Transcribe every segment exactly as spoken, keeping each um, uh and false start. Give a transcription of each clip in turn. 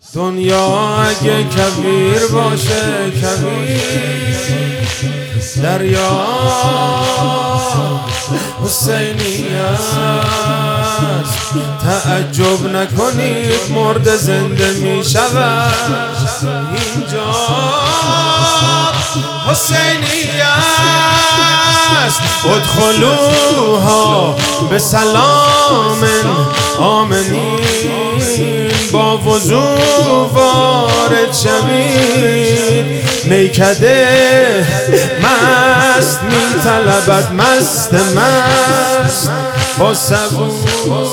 دنیا اگه کبیر باشه کبیر دریا حسینی است. تعجب نکنید مرد زنده می شود اینجا حسینی است. ادخلوها به سلام آمنین با وضو وارد شوید. میکده مست می طلبد مست مست با سبو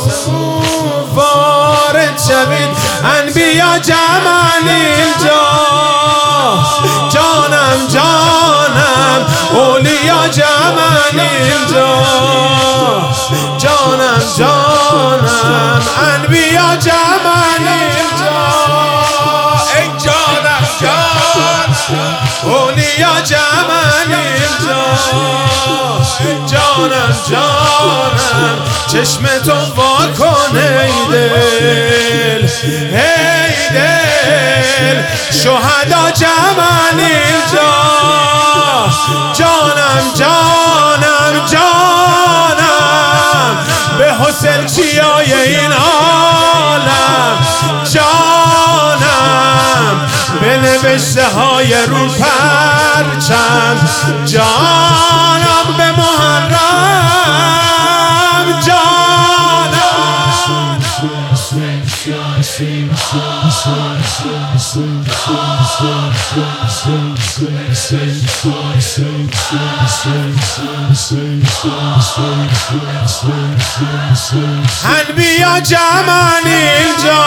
وارد شوید. انبیا جمعن اینجا جانم جانم اولیا جمعن اینجا جانم جانم انبیا جمعن اینجا ای جانم جانم اولیا جمعن اینجا جانم جانم چشم تو وا کن ای دل ای دل شهدا جمعن اینجا جانم جانم جانم به حسین چیای این عالم جانم به نوشته های رو پرچم جانم به محرم جانم انبیا جمعن اینجا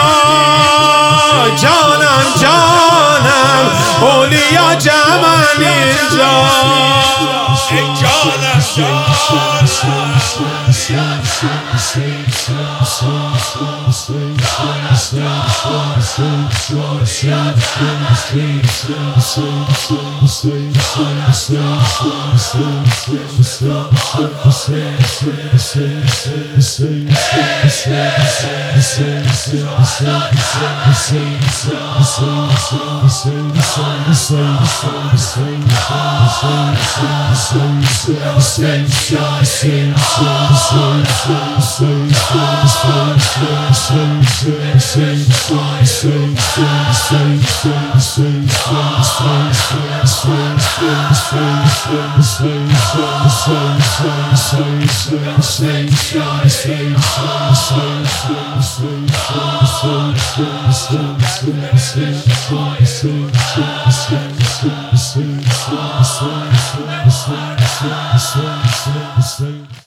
جانم جانم اولیا جمعن اینجا ای جانم جانم